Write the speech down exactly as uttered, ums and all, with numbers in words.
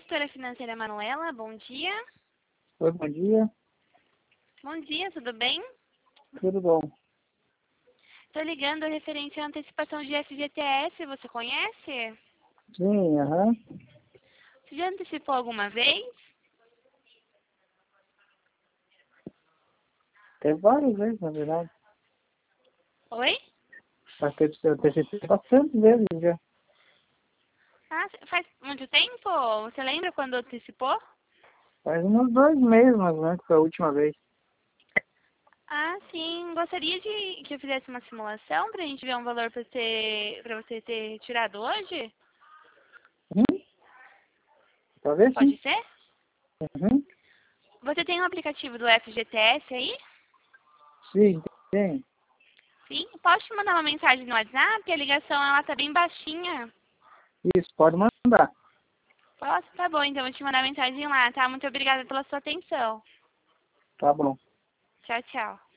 Gestora Financeira Manuela, bom dia. Oi, bom dia. Bom dia, tudo bem? Tudo bom? Estou ligando referente à antecipação de F G T S, você conhece? Sim, aham. Você já antecipou alguma vez? Teve várias vezes, na verdade. Oi? Acho que eu antecipei bastante vezes já. Ah, faz muito tempo? Você lembra quando antecipou? Faz uns dois meses, mais ou menos, que foi a última vez. Ah, sim. Gostaria de que eu fizesse uma simulação para a gente ver um valor para você, para você ter tirado hoje? Uhum. Talvez sim. Pode ser? Uhum. Você tem um aplicativo do F G T S aí? Sim, tem. Sim. Posso te mandar uma mensagem no WhatsApp? A ligação ela tá bem baixinha. Isso, pode mandar. Posso? Tá bom, então eu vou te mandar mensagem lá, tá? Muito obrigada pela sua atenção. Tá bom. Tchau, tchau.